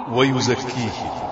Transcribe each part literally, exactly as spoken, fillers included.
ويزكيه.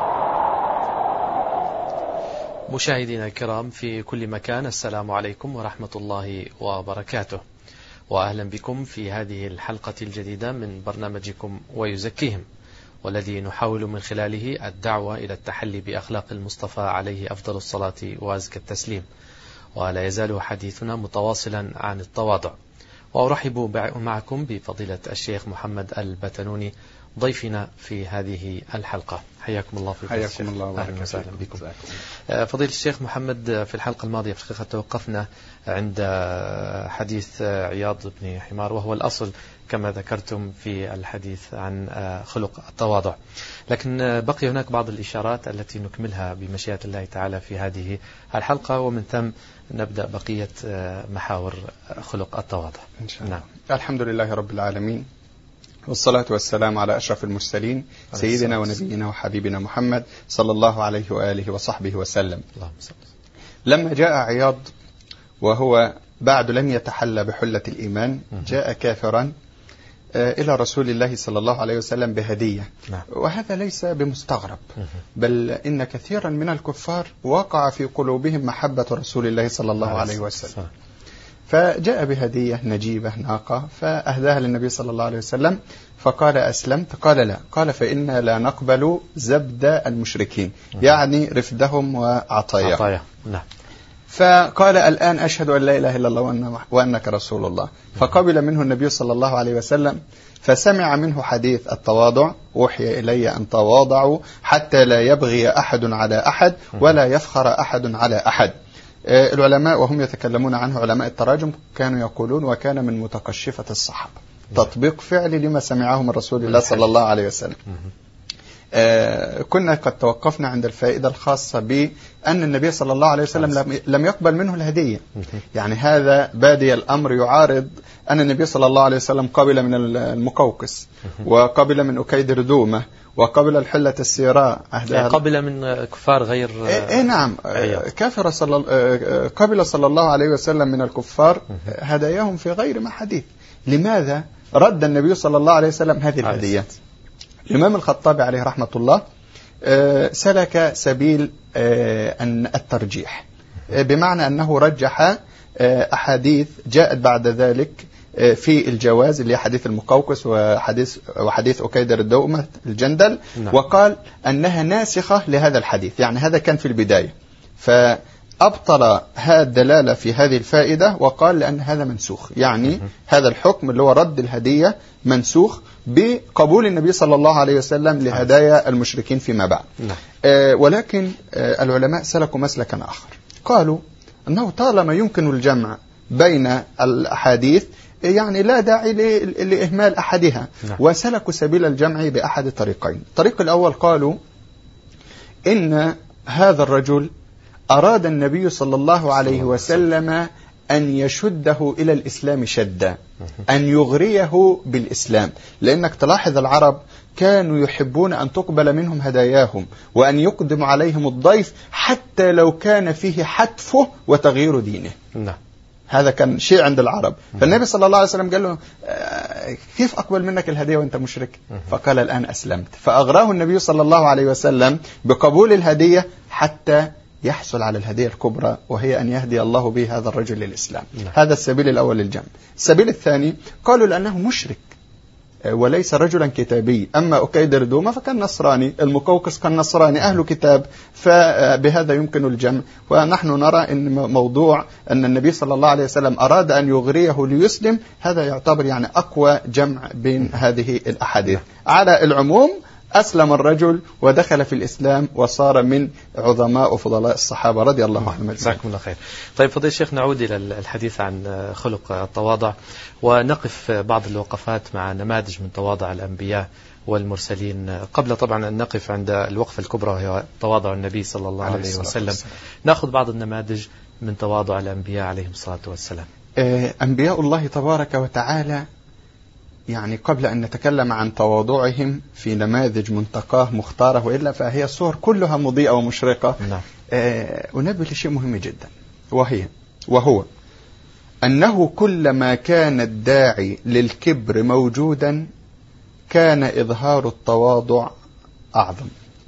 مشاهدينا الكرام في كل مكان، السلام عليكم ورحمة الله وبركاته، وأهلا بكم في هذه الحلقة الجديدة من برنامجكم ويزكيهم، والذي نحاول من خلاله الدعوة إلى التحلي بأخلاق المصطفى عليه أفضل الصلاة وأزكى التسليم. ولا يزال حديثنا متواصلا عن التواضع، وأرحب معكم بفضيلة الشيخ محمد البتنوني ضيفنا في هذه الحلقة. حياكم الله في حياكم الله، أهلا وسهلا بكم. فضيلة الشيخ محمد، في الحلقة الماضية في الحقيقة توقفنا عند حديث عياض بن حمار، وهو الأصل كما ذكرتم في الحديث عن خلق التواضع، لكن بقي هناك بعض الإشارات التي نكملها بمشيئة الله تعالى في هذه الحلقة، ومن ثم نبدأ بقية محاور خلق التواضع إن شاء الله. نعم. الحمد لله رب العالمين، والصلاة والسلام على أشرف المرسلين سيدنا ونبينا وحبيبنا محمد صلى الله عليه وآله وصحبه وسلم. لما جاء عياض وهو بعد لم يتحلى بحلة الإيمان، جاء كافرا إلى رسول الله صلى الله عليه وسلم بهدية، وهذا ليس بمستغرب، بل إن كثيرا من الكفار وقع في قلوبهم محبة رسول الله صلى الله عليه وسلم، فجاء بهدية نجيبة ناقة فأهداها للنبي صلى الله عليه وسلم، فقال أسلمت؟ قال لا. قال فإنا لا نقبل زبد المشركين، يعني رفدهم وعطاياهم. نعم. فقال الآن أشهد أن لا إله إلا الله وأنك رسول الله. فقبل منه النبي صلى الله عليه وسلم، فسمع منه حديث التواضع: أوحي إلي أن تواضعوا حتى لا يبغي أحد على أحد ولا يفخر أحد على أحد. العلماء وهم يتكلمون عنه، علماء التراجم، كانوا يقولون وكان من متقشفة الصحابة، تطبيق فعلي لما سمعه من رسول الله صلى الله عليه وسلم. آه كنا قد توقفنا عند الفائدة الخاصة بأن النبي صلى الله عليه وسلم لم يقبل منه الهدية، يعني هذا بادي الأمر يعارض أن النبي صلى الله عليه وسلم قبل من المقوقس، وقبل من أكيدر دومة، وقبل الحلة السيراء، يعني قبل من كفار غير إيه نعم كافر صلى قبل صلى الله عليه وسلم من الكفار هداياهم في غير ما حديث. لماذا رد النبي صلى الله عليه وسلم هذه الهدية؟ الإمام الخطابي عليه رحمة الله سلك سبيل الترجيح، بمعنى أنه رجح أحاديث جاءت بعد ذلك في الجواز، اللي حديث المقوقس وحديث وحديث أكيدر الدومة الجندل، نعم. وقال أنها ناسخة لهذا الحديث، يعني هذا كان في البداية، فأبطل هذا الدلالة في هذه الفائدة وقال لأن هذا منسوخ، يعني م- هذا الحكم اللي هو رد الهدية منسوخ بقبول النبي صلى الله عليه وسلم لهدايا المشركين فيما بعد. نعم. آه ولكن آه العلماء سلكوا مسلكا آخر، قالوا أنه طالما يمكن الجمع بين الأحاديث يعني لا داعي لإهمال أحدها. نعم. وسلكوا سبيل الجمع بأحد الطريقين. الطريق الأول قالوا إن هذا الرجل أراد النبي صلى الله عليه وسلم أن يشده إلى الإسلام شدا، أن يغريه بالإسلام، لأنك تلاحظ العرب كانوا يحبون أن تقبل منهم هداياهم، وأن يقدم عليهم الضيف حتى لو كان فيه حتفه وتغيير دينه. نعم. هذا كان شيء عند العرب. فالنبي صلى الله عليه وسلم قال له كيف أقبل منك الهدية وأنت مشرك؟ فقال الآن أسلمت. فأغراه النبي صلى الله عليه وسلم بقبول الهدية حتى يحصل على الهدية الكبرى، وهي أن يهدي الله به هذا الرجل للإسلام. هذا السبيل الأول للجمع. السبيل الثاني قالوا لأنه مشرك وليس رجلا كتابي، أما أكيدر دومة فكان نصراني، المقوقس كان نصراني أهل كتاب، فبهذا يمكن الجمع. ونحن نرى أن موضوع أن النبي صلى الله عليه وسلم أراد أن يغريه ليسلم، هذا يعتبر يعني أقوى جمع بين هذه الأحاديث. على العموم أسلم الرجل ودخل في الإسلام وصار من عظماء وفضلاء الصحابة رضي الله عنهم. جزاكم الله خير. طيب فضيلة الشيخ، نعود إلى الحديث عن خلق التواضع، ونقف بعض الوقفات مع نماذج من تواضع الأنبياء والمرسلين، قبل طبعا أن نقف عند الوقفة الكبرى وهي تواضع النبي صلى الله عليه وسلم. نأخذ بعض النماذج من تواضع الأنبياء عليهم الصلاة والسلام. أنبياء الله تبارك وتعالى، يعني قبل أن نتكلم عن تواضعهم في نماذج منتقاه مختارة وإلا فهي الصور كلها مضيئة ومشرقة. نعم. أنبه لشيء مهم جدا، وهي وهو أنه كلما كان الداعي للكبر موجودا كان إظهار التواضع أعظم.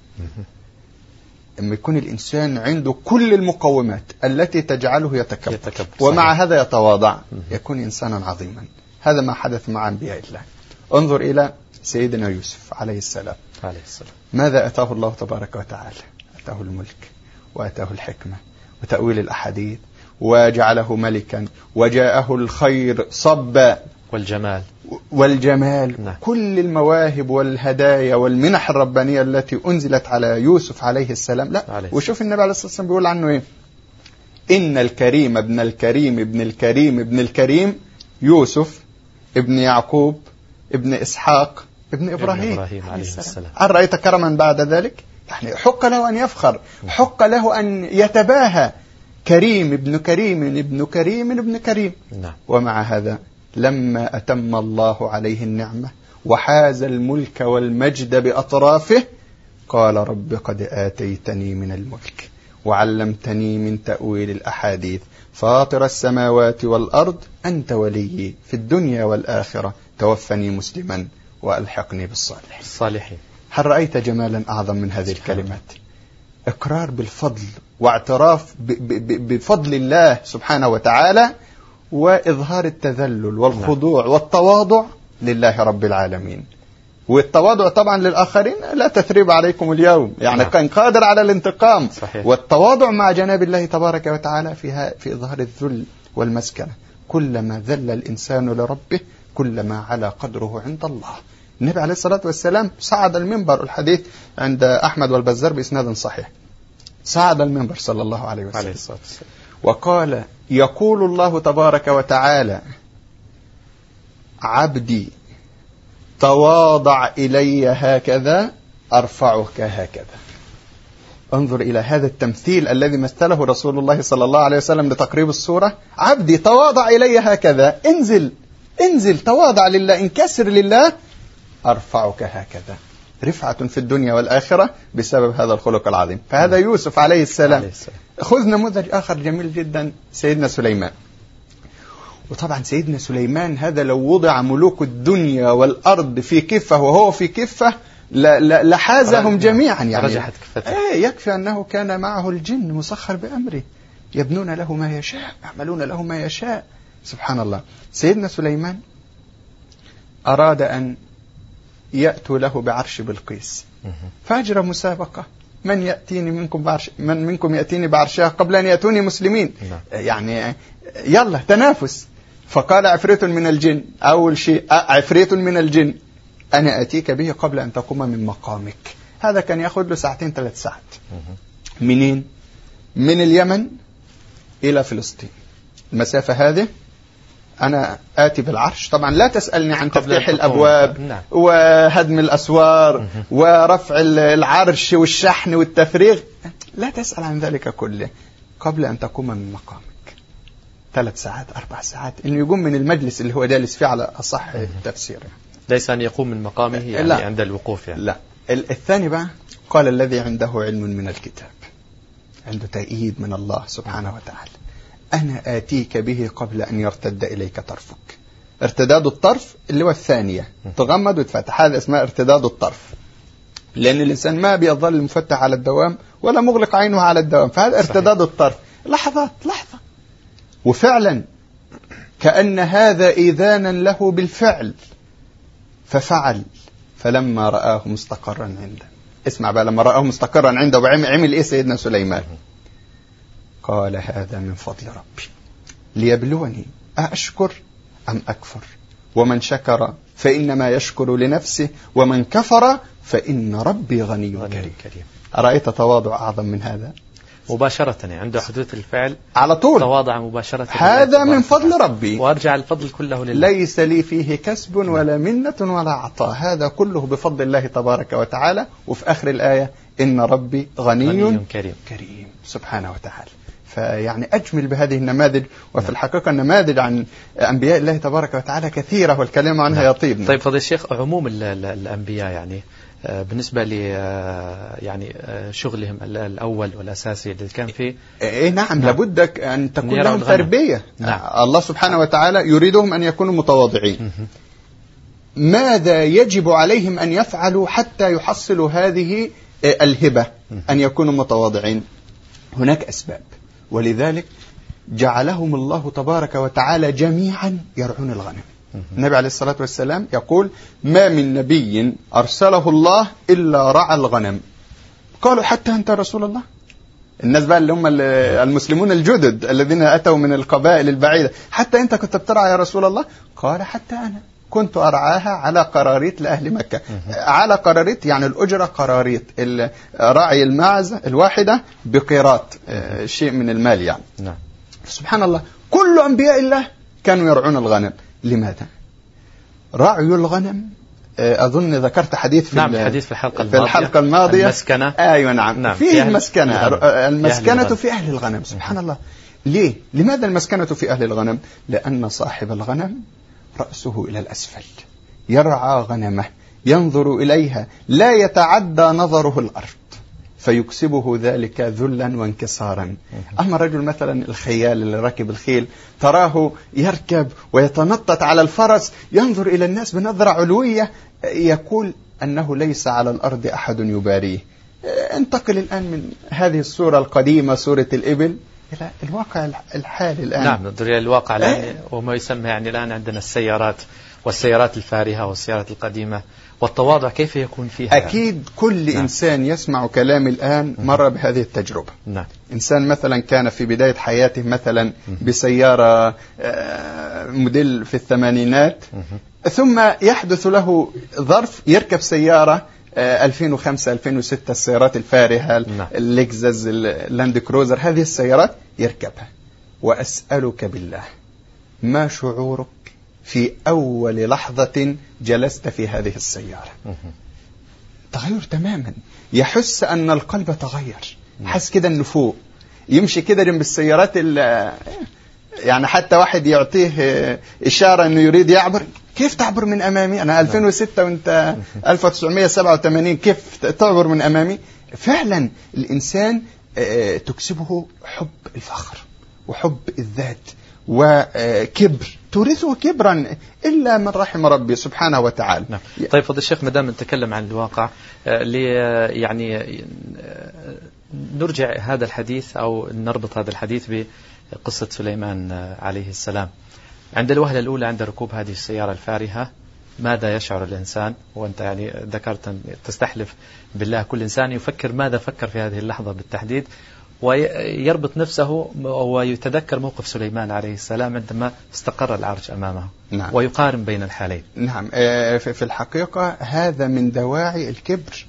لما يكون الإنسان عنده كل المقومات التي تجعله يتكبر, يتكبر. ومع هذا يتواضع يكون إنسانا عظيما. هذا ما حدث مع أنبياء الله. انظر إلى سيدنا يوسف عليه السلام. عليه السلام. ماذا أتاه الله تبارك وتعالى؟ أتاه الملك وأتاه الحكمة وتأويل الأحاديث وجعله ملكا وجاءه الخير صبا والجمال والجمال نعم. كل المواهب والهدايا والمنح الربانية التي أنزلت على يوسف عليه السلام. لا عليه. وشوف النبي عليه الصلاة والسلام بيقول عنه إيه؟ إن الكريم ابن الكريم ابن الكريم ابن الكريم يوسف ابن يعقوب ابن إسحاق ابن إبراهيم, إبراهيم عليه السلام. هل رأيت كرما بعد ذلك؟ يعني حق له أن يفخر، حق له أن يتباهى. كريم ابن كريم ابن كريم ابن كريم نعم. ومع هذا لما أتم الله عليه النعمة وحاز الملك والمجد بأطرافه قال رب قد آتيتني من الملك وعلمتني من تأويل الأحاديث فاطر السماوات والأرض أنت ولي في الدنيا والآخرة توفني مسلما وألحقني بالصالحين. الصالحين. هل رأيت جمالا أعظم من هذه الكلمات؟ إقرار بالفضل واعتراف بفضل الله سبحانه وتعالى وإظهار التذلل والخضوع والتواضع لله رب العالمين. والتواضع طبعا للآخرين لا تثريب عليكم اليوم، يعني كان قادر على الانتقام. صحيح. والتواضع مع جناب الله تبارك وتعالى فيها في إظهار الذل والمسكنة. كلما ذل الإنسان لربه كلما على قدره عند الله. النبي عليه الصلاة والسلام صعد المنبر، الحديث عند أحمد والبزار بإسناد صحيح، صعد المنبر صلى الله عليه وسلم, عليه الصلاة والسلام وقال يقول الله تبارك وتعالى عبدي تواضع إلي هكذا أرفعك هكذا. انظر إلى هذا التمثيل الذي مثله رسول الله صلى الله عليه وسلم لتقريب الصورة. عبدي تواضع إلي هكذا، انزل انزل تواضع لله، انكسر لله، أرفعك هكذا. رفعة في الدنيا والآخرة بسبب هذا الخلق العظيم. فهذا يوسف عليه السلام. خذ نموذج آخر جميل جدا، سيدنا سليمان. وطبعا سيدنا سليمان هذا لو وضع ملوك الدنيا والأرض في كفة وهو في كفة لحازهم جميعا. يعني رجحت كفته. ايه يكفي أنه كان معه الجن مسخر بأمره يبنون له ما يشاء يعملون له ما يشاء. سبحان الله. سيدنا سليمان أراد أن يأتوا له بعرش بلقيس فأجرى مسابقة، من يأتيني منكم بعرش من منكم يأتيني بعرشها قبل أن يأتوني مسلمين. يعني يلا تنافس. فقال عفريت من الجن، أول شيء عفريت من الجن أنا أتيك به قبل أن تقوم من مقامك. هذا كان يأخذ له ساعتين ثلاث ساعات. منين؟ من اليمن إلى فلسطين، المسافة هذه أنا آتي بالعرش. طبعا لا تسألني عن تفتيح الأبواب نعم. وهدم الأسوار ورفع العرش والشحن والتفريغ، لا تسأل عن ذلك كله قبل أن تقوم من مقامك. ثلاث ساعات أربع ساعات إنه يقوم من المجلس اللي هو جالس فيه على أصح التفسير. ليس أن يقوم من مقامه يعني لا. عند الوقوف يعني. لا. الثاني بقى قال الذي عنده علم من الكتاب، عنده تأييد من الله سبحانه وتعالى، أنا آتيك به قبل أن يرتد إليك طرفك. ارتداد الطرف اللي هو الثانية، تغمض وتفتح، هذا اسمه ارتداد الطرف، لأن الإنسان ما بيظل مفتح على الدوام ولا مغلق عينه على الدوام، فهذا ارتداد الطرف. لحظات لحظة، وفعلا كأن هذا إذانا له بالفعل، ففعل. فلما رآه مستقرا عنده، اسمع بقى، لما رآه مستقرا عنده وعمل إيه سيدنا سليمان؟ قال هذا من فضل ربي ليبلوني أشكر أم أكفر، ومن شكر فإنما يشكر لنفسه ومن كفر فإن ربي غني كريم. أرأيت تواضع أعظم من هذا؟ مباشرة يعني عنده حدوث الفعل على طول، تواضع مباشرة. هذا من فضل ربي وأرجع الفضل كله لله، ليس لي فيه كسب ولا منة ولا عطاء، هذا كله بفضل الله تبارك وتعالى. وفي آخر الآية إن ربي غني, غني كريم. كريم سبحانه وتعالى. فيعني أجمل بهذه النماذج. وفي الحقيقة النماذج عن أنبياء الله تبارك وتعالى كثيرة والكلام عنها يطيب. طيب فضيلة الشيخ، عموم الأنبياء يعني بالنسبة ل يعني شغلهم الأول والأساسي اللي كان فيه إيه نعم, نعم. لابد أن تكون لهم تربية. نعم. الله سبحانه وتعالى يريدهم أن يكونوا متواضعين. ماذا يجب عليهم أن يفعلوا حتى يحصلوا هذه الهبة، أن يكونوا متواضعين. هناك أسباب، ولذلك جعلهم الله تبارك وتعالى جميعا يرعون الغنم. النبي عليه الصلاة والسلام يقول: ما من نبي أرسله الله إلا رعى الغنم. قالوا: حتى أنت رسول الله؟ الناس بقى اللي هم المسلمون الجدد الذين أتوا من القبائل البعيدة، حتى أنت كنت بترعى يا رسول الله؟ قال: حتى أنا كنت أرعاها على قراريط لأهل مكة. على قراريط يعني الأجرة قراريط، رعي الماعز الواحدة بقيراط، شيء من المال يعني. نعم. سبحان الله، كل أنبياء الله كانوا يرعون الغنم. لماذا؟ رعي الغنم، أظن ذكرت حديث في نعم الحديث في الحلقة الماضية, في الحلقة الماضية. المسكنة. أيوة نعم, نعم. فيه المسكنة، المسكنة في, في أهل الغنم. سبحان الله. ليه؟ لماذا المسكنة في أهل الغنم؟ لأن صاحب الغنم رأسه إلى الأسفل، يرعى غنمه، ينظر إليها، لا يتعدى نظره الأرض، فيكسبه ذلك ذلا وانكسارا. أما الرجل مثلا الخيال اللي راكب الخيل، تراه يركب ويتنطط على الفرس، ينظر إلى الناس بنظرة علوية، يقول أنه ليس على الأرض أحد يباريه. انتقل الآن من هذه الصورة القديمة، صورة الإبل، إلى الواقع الحالي الآن. نعم، ننظر إلى الواقع الآن، وما يسمى يعني الآن عندنا السيارات والسيارات الفارهة والسيارات القديمة، والتواضع كيف يكون فيها؟ أكيد كل نعم. إنسان يسمع كلامي الآن مر بهذه التجربة. نعم. إنسان مثلا كان في بداية حياته مثلا بسيارة موديل في الثمانينات، ثم يحدث له ظرف يركب سيارة ألفين وخمسة ألفين وستة، السيارات الفارهة، نعم. اللكزس، اللاند كروزر، هذه السيارات يركبها. وأسألك بالله، ما شعورك في أول لحظة جلست في هذه السيارة؟ تغير تماما، يحس أن القلب تغير، حس كده أنه فوق، يمشي كده جنب السيارات، يعني حتى واحد يعطيه إشارة أنه يريد يعبر، كيف تعبر من أمامي؟ أنا ألفين وستة وأنت ألف وتسعمائة وسبعة وثمانين، كيف تعبر من أمامي؟ فعلا الإنسان تكسبه حب الفخر وحب الذات وكبر، تورثه كبرا إلا من رحم ربي سبحانه وتعالى. نعم. طيب فضل الشيخ، مدام نتكلم عن الواقع، لي يعني نرجع هذا الحديث أو نربط هذا الحديث بقصة سليمان عليه السلام. عند الوهلة الأولى عند ركوب هذه السيارة الفارهة ماذا يشعر الإنسان؟ وأنت يعني ذكرت تستحلف بالله، كل إنسان يفكر ماذا فكر في هذه اللحظة بالتحديد، ويربط نفسه ويتذكر موقف سليمان عليه السلام عندما استقر العرش أمامه. نعم. ويقارن بين الحالين. نعم. في الحقيقة هذا من دواعي الكبر،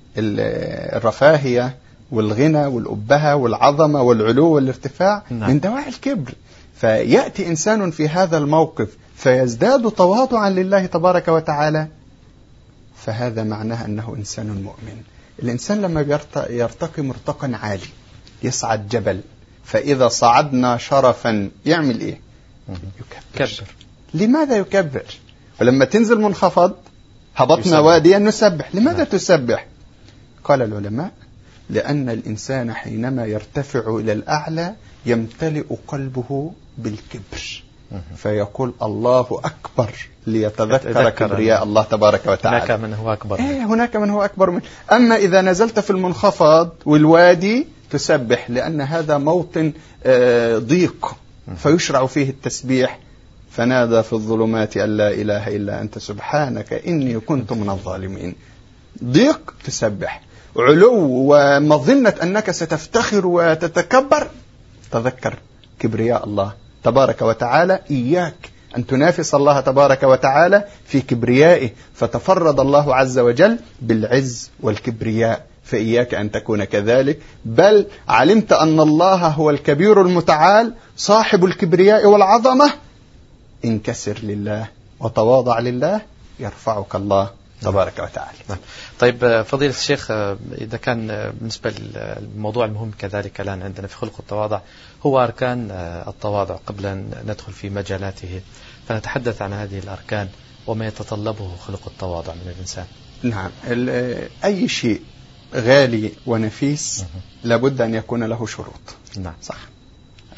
الرفاهية والغنى والأبهة والعظمة والعلو والارتفاع. نعم. من دواعي الكبر. فيأتي إنسان في هذا الموقف فيزداد تواضعا لله تبارك وتعالى، فهذا معناه أنه إنسان مؤمن. الإنسان لما يرتقي مرتقا عالي، يصعد جبل، فإذا صعدنا شرفا يعمل إيه؟ يكبر. كبر. لماذا يكبر؟ ولما تنزل منخفض، هبطنا يسبح. واديا نسبح. لماذا نعم. تسبح؟ قال العلماء: لأن الإنسان حينما يرتفع إلى الأعلى يمتلئ قلبه بالكبر، فيقول الله أكبر ليتذكر كبرياء الله تبارك وتعالى. هناك من هو أكبر إيه هناك من هو أكبر منه. أما إذا نزلت في المنخفض والوادي تسبح، لأن هذا موطن ضيق فيشرع فيه التسبيح. فنادى في الظلمات أن لا إله إلا أنت سبحانك إني كنت من الظالمين. ضيق تسبح، علو ومظنة أنك ستفتخر وتتكبر، تذكر كبرياء الله تبارك وتعالى. إياك أن تنافس الله تبارك وتعالى في كبريائه، فتفرد الله عز وجل بالعز والكبرياء، فإياك أن تكون كذلك. بل علمت أن الله هو الكبير المتعال صاحب الكبرياء والعظمة، انكسر لله وتواضع لله يرفعك الله تبارك وتعالى. طيب فضيلة الشيخ، إذا كان بالنسبة للموضوع المهم كذلك الآن عندنا في خلق التواضع هو أركان التواضع، قبل أن ندخل في مجالاته فنتحدث عن هذه الأركان وما يتطلبه خلق التواضع من الإنسان. نعم. أي شيء غالي ونفيس لابد أن يكون له شروط. نعم. صح.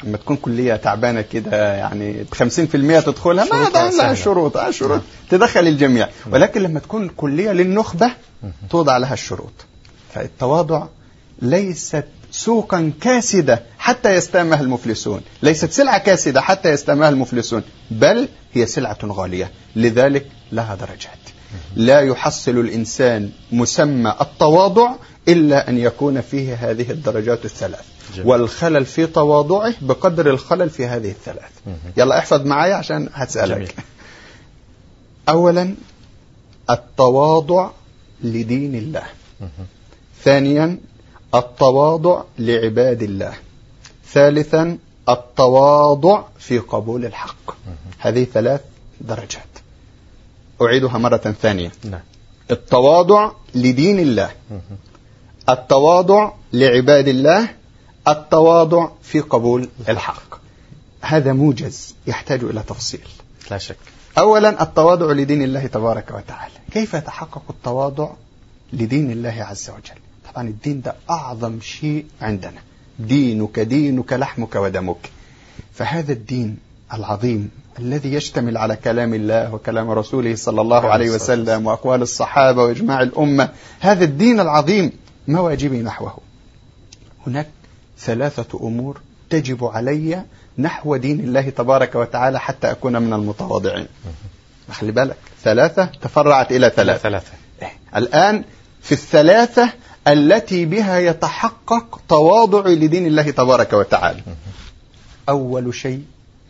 لما تكون كلية تعبانة كده يعني خمسين في المية تدخلها ما ده لها شروط آه شروط تدخل الجميع. ولكن لما تكون كلية للنخبة توضع لها الشروط. فالتواضع ليست سوقا كاسدة حتى يستامها المفلسون، ليست سلعة كاسدة حتى يستامها المفلسون، بل هي سلعة غالية، لذلك لها درجات. لا يحصل الإنسان مسمى التواضع إلا أن يكون فيه هذه الدرجات الثلاث. جميل. والخلل في تواضعه بقدر الخلل في هذه الثلاث. يلا احفظ معايا عشان هتسألك. جميل. أولا التواضع لدين الله. ثانيا التواضع لعباد الله. ثالثا التواضع في قبول الحق. هذه ثلاث درجات. أعيدها مرة ثانية. نعم. التواضع لدين الله، التواضع لعباد الله، التواضع في قبول الحق. هذا موجز يحتاج إلى تفصيل لا شك. أولا التواضع لدين الله تبارك وتعالى. كيف يتحقق التواضع لدين الله عز وجل؟ طبعا الدين ده أعظم شيء عندنا، دينك دينك لحمك ودمك. فهذا الدين العظيم الذي يشتمل على كلام الله وكلام رسوله صلى الله عليه وسلم وأقوال الصحابة وإجماع الأمة، هذا الدين العظيم ما واجبي نحوه؟ هناك ثلاثة أمور تجب علي نحو دين الله تبارك وتعالى حتى أكون من المتواضعين. خلي بالك، ثلاثة تفرعت إلى ثلاثة. ثلاثة. الآن في الثلاثة التي بها يتحقق تواضعي لدين الله تبارك وتعالى. أول شيء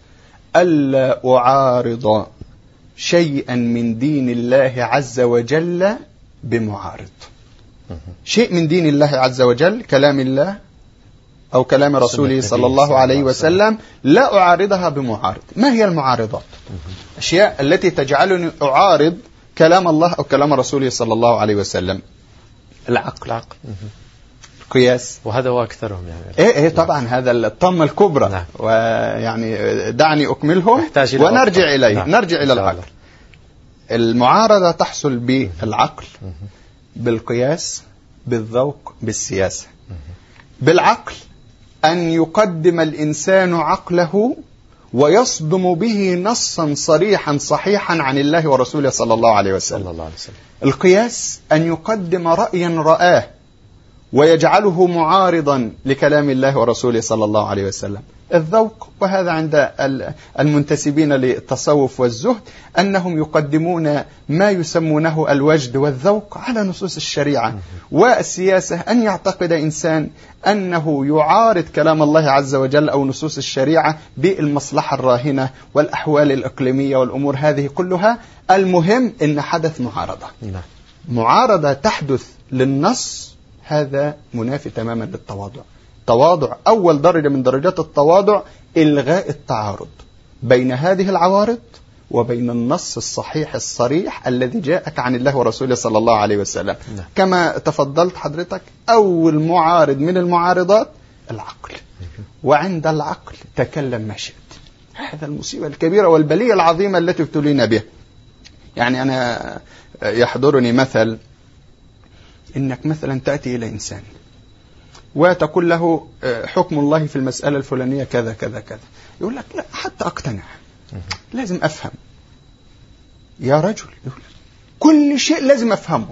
ألا أعارض شيئا من دين الله عز وجل بمعارض. شيء من دين الله عز وجل، كلام الله أو كلام رسوله صلى الله عليه وسلم، لا أعارضها بمعارض. ما هي المعارضات؟ أشياء التي تجعلني أعارض كلام الله أو كلام رسوله صلى الله عليه وسلم. العقل، العقل. القياس، وهذا هو أكثرهم يعني. إيه إيه طبعا هذا الطامة الكبرى. نعم. ويعني دعني أكملهم ونرجع إليه. نعم. نرجع إلى العقل. المعارضة تحصل بالعقل، بالقياس، بالذوق، بالسياسة. بالعقل أن يقدم الإنسان عقله ويصدم به نصا صريحا صحيحا عن الله ورسوله صلى الله عليه وسلم. القياس أن يقدم رأيا رآه ويجعله معارضا لكلام الله ورسوله صلى الله عليه وسلم. الذوق، وهذا عند المنتسبين للتصوف والزهد أنهم يقدمون ما يسمونه الوجد والذوق على نصوص الشريعة. والسياسة أن يعتقد إنسان أنه يعارض كلام الله عز وجل أو نصوص الشريعة بالمصلحة الراهنة والأحوال الإقليمية والأمور هذه كلها. المهم أن حدث معارضة. معارضة تحدث للنص، هذا منافي تماما للتواضع. تواضع أول درجة من درجات التواضع إلغاء التعارض بين هذه العوارض وبين النص الصحيح الصريح الذي جاءك عن الله ورسوله صلى الله عليه وسلم. نعم. كما تفضلت حضرتك، أول معارض من المعارضات العقل. وعند العقل تكلم ما شئت. هذا المصيبة الكبيرة والبلية العظيمة التي ابتلينا بها. يعني أنا يحضرني مثل، إنك مثلا تأتي إلى إنسان وتقول له حكم الله في المسألة الفلانية كذا كذا كذا، يقول لك لا حتى أقتنع، لازم أفهم. يا رجل، كل شيء لازم أفهمه.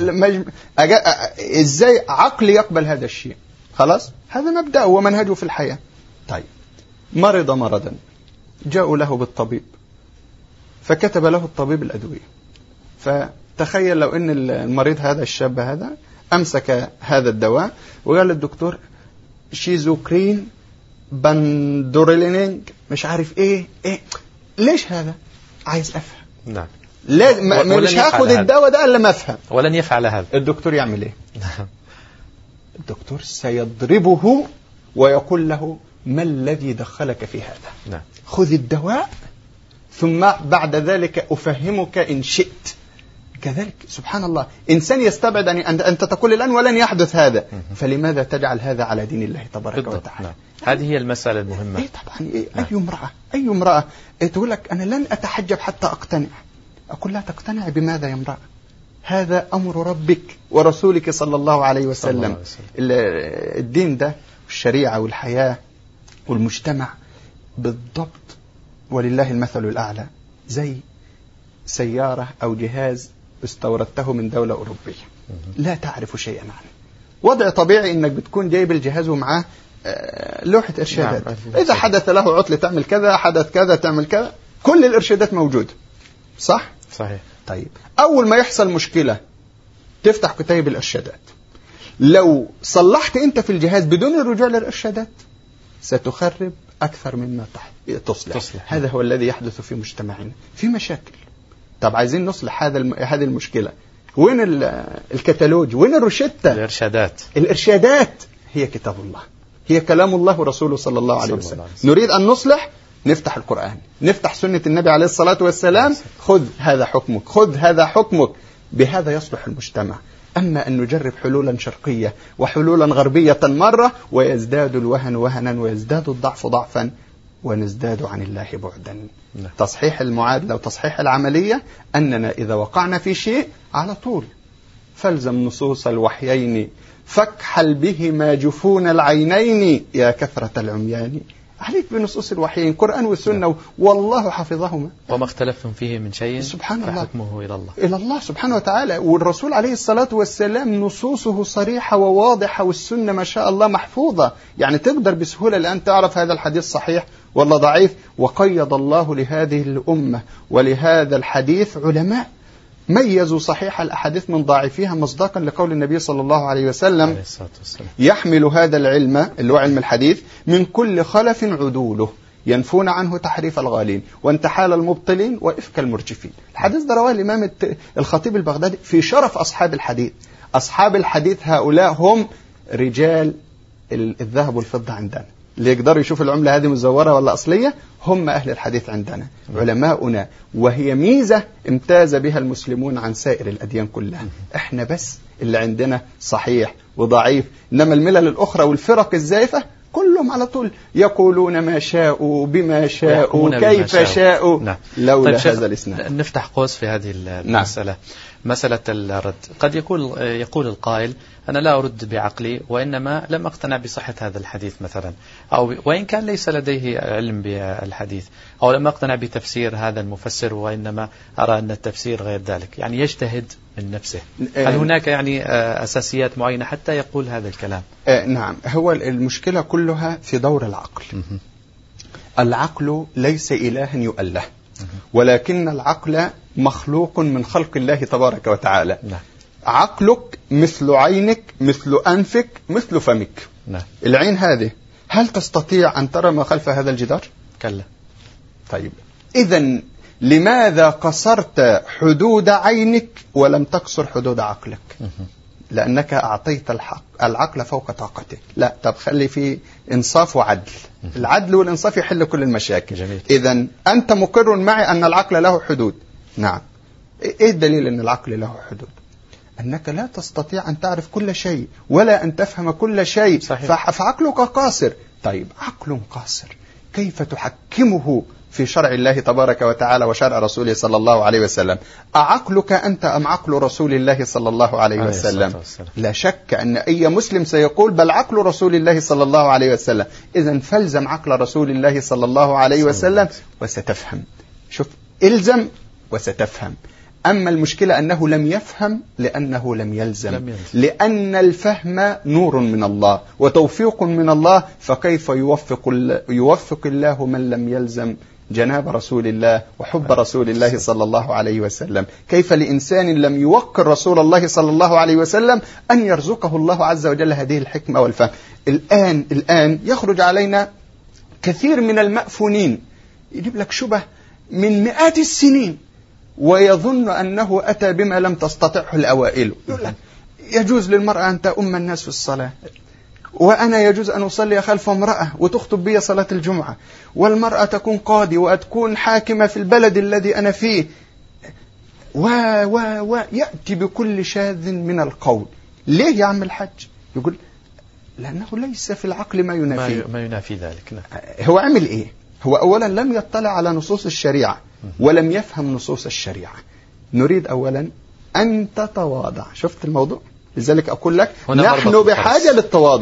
إزاي عقلي يقبل هذا الشيء؟ خلاص، هذا مبدأ ومنهجه في الحياة. طيب، مرض مرضا، جاءوا له بالطبيب فكتب له الطبيب الأدوية. فتخيل لو أن المريض هذا الشاب هذا أمسك هذا الدواء وقال للدكتور شيزوكرين باندوريلينينج مش عارف إيه إيه. ليش هذا؟ عايز أفهم. نعم. لازم مش هاخد الدواء ده إلا ما أفهم. ولن يفعل هذا. الدكتور يعمل إيه؟ الدكتور سيضربه ويقول له ما الذي دخلك في هذا؟ نعم. خذ الدواء ثم بعد ذلك أفهمك إن شئت. كذلك سبحان الله، إنسان يستبعد أن أنت تقول الآن ولن يحدث هذا، فلماذا تجعل هذا على دين الله تبارك وتعالى؟ نعم. هذه هي المسألة المهمة. إيه طبعا. إيه نعم. أي امرأة أي امرأة تقول لك أنا لن أتحجب حتى أقتنع. أقول لا تقتنع بماذا يا امرأة؟ هذا أمر ربك ورسولك صلى الله عليه وسلم. الله عليه وسلم. الدين ده والشريعة والحياة والمجتمع بالضبط ولله المثل الأعلى زي سيارة أو جهاز استوردته من دولة أوروبية لا تعرف شيئا عنه. وضع طبيعي إنك بتكون جايب الجهاز ومعاه لوحة إرشادات، إذا حدث له عطل تعمل كذا، حدث كذا تعمل كذا، كل الإرشادات موجودة، صح؟ صحيح. طيب أول ما يحصل مشكلة تفتح كتيب الإرشادات. لو صلحت أنت في الجهاز بدون الرجوع للإرشادات ستخرب أكثر مما تصلح. تصلح. هذا هو الذي يحدث في مجتمعنا، في مشاكل. طب عايزين نصلح هذا الم... هذه المشكلة، وين ال... الكتالوج، وين الروشتة؟ الإرشادات. الإرشادات هي كتاب الله، هي كلام الله ورسوله صلى الله عليه وسلم. نريد أن نصلح، نفتح القرآن، نفتح سنة النبي عليه الصلاة والسلام، خذ هذا حكمك، خذ هذا حكمك، بهذا يصلح المجتمع. أما أن نجرب حلولا شرقية وحلولا غربية مرة ويزداد الوهن وهنا ويزداد الضعف ضعفا ونزداد عن الله بعدا. تصحيح المعادلة وتصحيح العملية أننا إذا وقعنا في شيء على طول فالزم نصوص الوحيين فاكحل بهما جفون العينين يا كثرة العميان. عليك بنصوص الوحيين قرآن والسنة والله حفظهما، وما اختلفتم فيه من شيء سبحان الله فحكمه إلى الله إلى الله سبحانه وتعالى. والرسول عليه الصلاة والسلام نصوصه صريحة وواضحة، والسنة ما شاء الله محفوظة، يعني تقدر بسهولة الآن تعرف هذا الحديث صحيح ولا ضعيف. وقيد الله لهذه الأمة ولهذا الحديث علماء ميزوا صحيح الأحاديث من ضعيفها مصداقا لقول النبي صلى الله عليه وسلم يحمل هذا العلم اللي هو علم الحديث من كل خلف عدوله ينفون عنه تحريف الغالين وانتحال المبطلين وإفك المرجفين. الحديث ده رواه الإمام الخطيب البغدادي في شرف أصحاب الحديث. أصحاب الحديث هؤلاء هم رجال الذهب والفضة عندنا، اللي يقدروا يشوفوا العملة هذه مزورة ولا أصلية هم أهل الحديث عندنا علماؤنا، وهي ميزة امتاز بها المسلمون عن سائر الأديان كلها. احنا بس اللي عندنا صحيح وضعيف، إنما الملل الأخرى والفرق الزائفة كلهم على طول يقولون ما شاءوا بما شاءوا كيف شاءوا. نعم. لولا طيب هذا الإسناد. نفتح قوس في هذه المسألة. نعم. مسألة الرد، قد يقول يقول القائل أنا لا أرد بعقلي وإنما لم أقتنع بصحة هذا الحديث مثلا، أو وإن كان ليس لديه علم بالحديث، أو لم أقتنع بتفسير هذا المفسر وإنما أرى أن التفسير غير ذلك، يعني يجتهد من نفسه. هل هناك يعني أساسيات معينة حتى يقول هذا الكلام؟ نعم، هو المشكلة كلها في دور العقل. العقل ليس إلها يؤله، ولكن العقل مخلوق من خلق الله تبارك وتعالى. نعم. عقلك مثل عينك مثل أنفك مثل فمك. نعم. العين هذه هل تستطيع أن ترى ما خلف هذا الجدار؟ كلا. طيب إذن لماذا قصرت حدود عينك ولم تقصر حدود عقلك؟ لأنك أعطيت الحق العقل فوق طاقته. لا، طب خلي في إنصاف وعدل. العدل والإنصاف يحل كل المشاكل. إذن أنت مقر معي أن العقل له حدود. نعم. إيه الدليل أن العقل له حدود؟ أنك لا تستطيع أن تعرف كل شيء ولا أن تفهم كل شيء. صحيح. فعقلك قاصر. طيب عقل قاصر كيف تحكمه في شرع الله تبارك وتعالى وشرع رسوله صلى الله عليه وسلم؟ أعقلك أنت أم عقل رسول الله صلى الله عليه وسلم؟ لا شك أن أي مسلم سيقول بل عقل رسول الله صلى الله عليه وسلم. إذن فالزم عقل رسول الله صلى الله عليه وسلم وستفهم. شوف، إلزم وستفهم. أما المشكلة أنه لم يفهم لأنه لم يلزم. لم يلزم. لأن الفهم نور من الله وتوفيق من الله، فكيف يوفق, يوفق الله من لم يلزم جناب رسول الله وحب رسول الله صلى الله عليه وسلم؟ كيف لإنسان لم يوقر رسول الله صلى الله عليه وسلم أن يرزقه الله عز وجل هذه الحكمة والفهم؟ الآن الآن يخرج علينا كثير من المأفونين يجيب لك شبه من مئات السنين ويظن أنه أتى بما لم تستطعه الأوائل. يقول لك يجوز للمرأة أن تؤم الناس في الصلاة، وأنا يجوز أن أصلي خلف امرأة وتخطب بي صلاة الجمعة، والمرأة تكون قاضي وتكون حاكمة في البلد الذي أنا فيه، و و ويأتي بكل شاذ من القول. ليه يا عم الحج؟ يقول لأنه ليس في العقل ما ينافي ما ينافي ذلك. نعم. هو عمل إيه؟ هو أولا لم يطلع على نصوص الشريعة ولم يفهم نصوص الشريعة. نريد أولا أن تتواضع. شفت الموضوع؟ لذلك أقول لك نحن بحاجة للتواضع. نعم.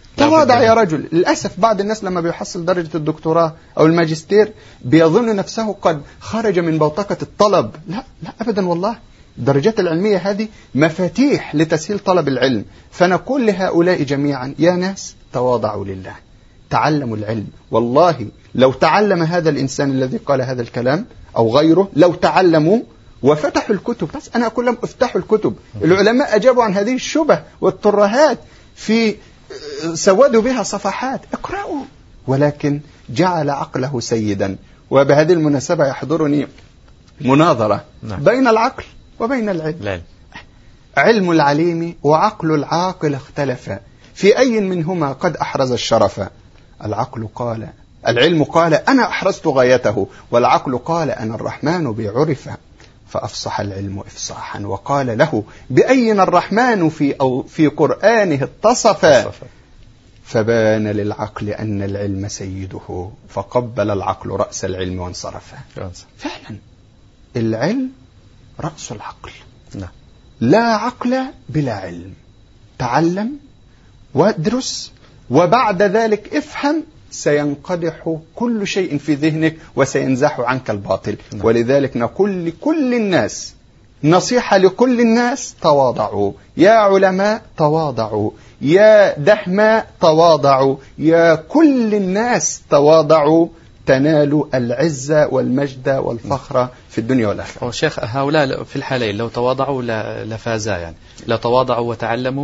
تواضع يا رجل. للأسف بعض الناس لما بيحصل درجة الدكتوراه أو الماجستير بيظن نفسه قد خرج من بوتقة الطلب. لا لا أبدا والله، الدرجات العلمية هذه مفاتيح لتسهيل طلب العلم. فنقول لهؤلاء جميعا يا ناس تواضعوا لله، تعلموا العلم. والله لو تعلم هذا الإنسان الذي قال هذا الكلام أو غيره، لو تعلموا وفتحوا الكتب، بس أنا أقول لهم افتحوا الكتب. العلماء أجابوا عن هذه الشبه والترهات في سودوا بها صفحات، اقرأوا. ولكن جعل عقله سيدا. وبهذه المناسبة يحضرني مناظرة نعم. بين العقل وبين العلم. لا. علم العليم وعقل العاقل اختلفا، في أي منهما قد أحرز الشرف؟ العقل قال العلم قال أنا أحرزت غايته، والعقل قال أنا الرحمن بي عرف. فأفصح العلم إفصاحا وقال له بأين الرحمن في, أو في قرآنه اتصف. فبان للعقل أن العلم سيده، فقبل العقل رأس العلم وانصرف. فعلا العلم رأس العقل. لا عقل بلا علم. تعلم وادرس وبعد ذلك افهم، سينقدح كل شيء في ذهنك وسينزح عنك الباطل. نعم. ولذلك نقول لكل الناس، نصيحة لكل الناس، تواضعوا يا علماء، تواضعوا يا دهماء، تواضعوا يا كل الناس، تواضعوا، تنالوا العزة والمجد والفخر في الدنيا والآخرة. شيخ هؤلاء في الحالين لو تواضعوا لفازا، يعني لو تواضعوا وتعلموا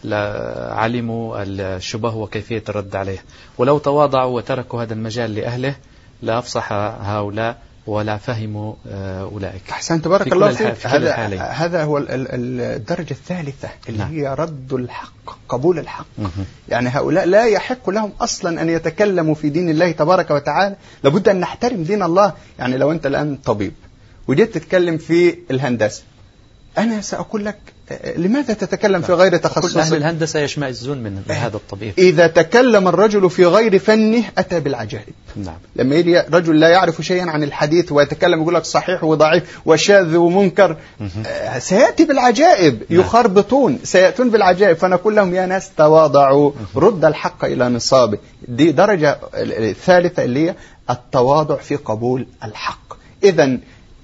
لعلموا الشبه وكيفية الرد عليه، ولو تواضعوا وتركوا هذا المجال لأهله لأفصح هؤلاء ولا فهموا أولئك. أحسن، تبارك الله فيك. هذا, هذا هو الدرجة الثالثة اللي نعم. هي رد الحق، قبول الحق. مه. يعني هؤلاء لا يحق لهم أصلا أن يتكلموا في دين الله تبارك وتعالى. لابد أن نحترم دين الله. يعني لو أنت الآن طبيب وجيت تتكلم في الهندسة، أنا سأقول لك لماذا تتكلم في غير تخصص؟ أهل الهندسة يشمئزون من هذا الطبيب. إذا تكلم الرجل في غير فنه أتى بالعجائب. نعم. لما يجي رجل لا يعرف شيئا عن الحديث ويتكلم يقول لك صحيح وضعيف وشاذ ومنكر، آه سيأتي بالعجائب. نعم. يخربطون، سيأتون بالعجائب. فنقول لهم يا ناس تواضعوا، رد الحق إلى نصابه. دي درجة الثالثة اللي هي التواضع في قبول الحق. إذن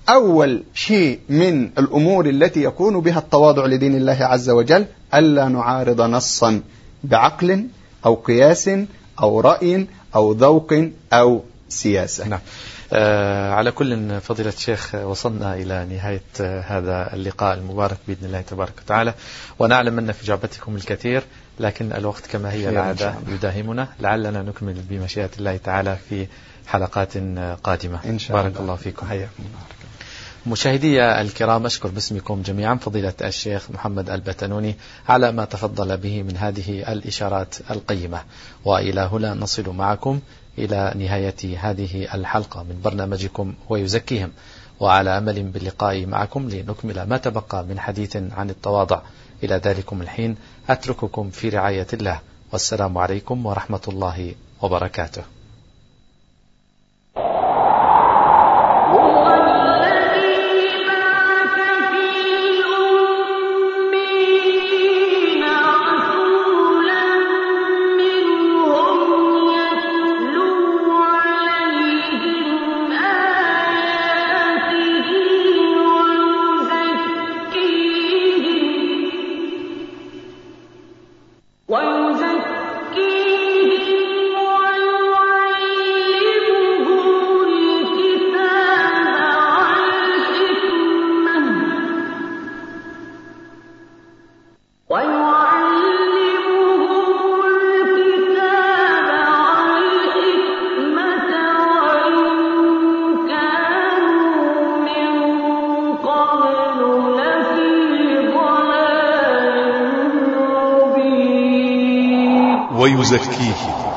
أول شيء من الأمور التي يكون بها التواضع لدين الله عز وجل ألا نعارض نصا بعقل أو قياس أو رأي أو ذوق أو سياسة. نعم. آه على كل فضيلة الشيخ، وصلنا إلى نهاية آه هذا اللقاء المبارك بإذن الله تبارك وتعالى، ونعلم أن في إجابتكم الكثير، لكن الوقت كما هي العادة يداهمنا. لعلنا نكمل بمشيئة الله تعالى في حلقات قادمة إن شاء الله. بارك الله فيكم. حياكم الله. مشاهدي الكرام، أشكر باسمكم جميعا فضيلة الشيخ محمد البتنوني على ما تفضل به من هذه الإشارات القيمة. وإلى هنا نصل معكم إلى نهاية هذه الحلقة من برنامجكم ويزكيهم، وعلى أمل باللقاء معكم لنكمل ما تبقى من حديث عن التواضع. إلى ذلكم الحين أترككم في رعاية الله، والسلام عليكم ورحمة الله وبركاته. ويزكيهم